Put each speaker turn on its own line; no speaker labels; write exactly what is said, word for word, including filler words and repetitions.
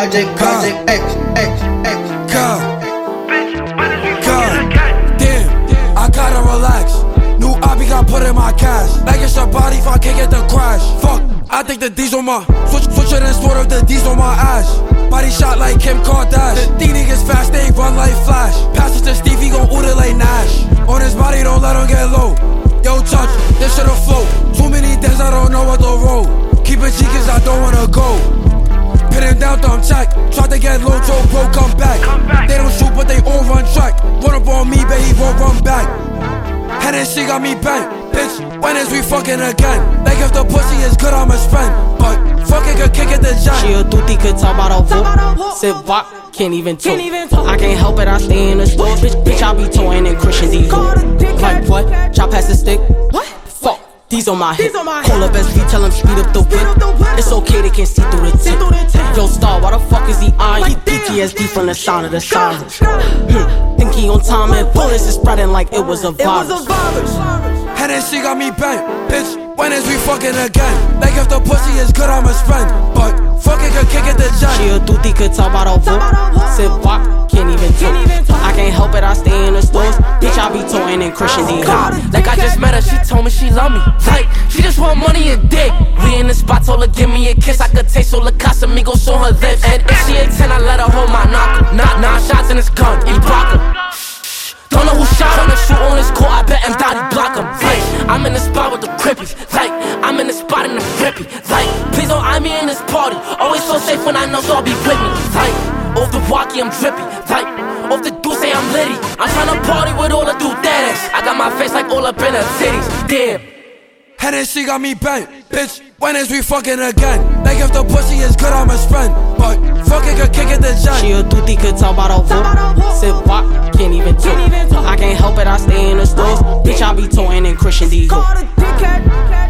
Project, Project X, X, X.
God, God, damn, I gotta relax. New obby got put in my cash. Like it's a body if I can't get the crash. Fuck, I think the D's on my switch, switch it and sort of the D's on my ass. Body shot like Kim Kardashian. These niggas fast, they run like Flash. Pass it to Steve, he gon' order like Nash. On his body, don't let him get low. Yo, touch, this shit'll float. Too many days, I don't know what the road. Keep it G cause I don't wanna go. Pin him down, thumb check. Tried to get low, told bro, come back. They don't shoot, but they all run track. Run up on me, but he won't run back. Hennessy got me bent. Bitch, when is we fucking again? Like if the pussy is good, I'ma spend. But fuck it, could kick it the giant.
She a duty, could talk about a whoop. Sit walk, can't even talk. I can't help it, I stay in the store. Bitch, bitch, I be toying in Christian Dior. Like what? Chop past the stick. What? Fuck. These on my hip. Call up S V, tell him speed up the whip. It's okay, they can't see through the tip. Yo, Star, why the fuck is he on? He P T S D from the sound of the sirens. Think he on time and bullets is spreading like it was a virus.
Hennessy got me bent. Bitch, when is we fucking again? Like if the pussy is good, I'ma spend. But fuck it, could kick it the giant.
She a duty, could talk about a whoop. Sit walk, can't even talk. I can't help it, I stay in the stores. Bitch, I be toying in Christian Dior.
Like I just met her, she told me she love me. Like, she just want money and dick. We in the spot, told her give me a kiss. I could taste all the Casamigos on her lips. And if she ain't ten, I let her hold my knocker. Knock, nine shots in his gun, he block her. Don't know who shot him, and shoot on his court, I bet him down, he block him. Like, I'm in the spot with the crippies. Like, I'm in the spot in the rippy. Like, please don't eye me in this party. Always so safe when I know so I'll be with me. Like, off the walkie, I'm drippy. Like, off the Deuce, I'm litty. I'm tryna party with all the do-dadders. I got my face like all up in her titties. Damn.
Hennessy got me bent. Bitch, when is we fucking again? Like if the pussy is good, I'ma spend. But fuck it, could kick it the giant.
She a duty, could talk about a whoop. Sit walk, can't even talk. I can't help it, I stay in the stores. Bitch, I be toying in Christian Dior.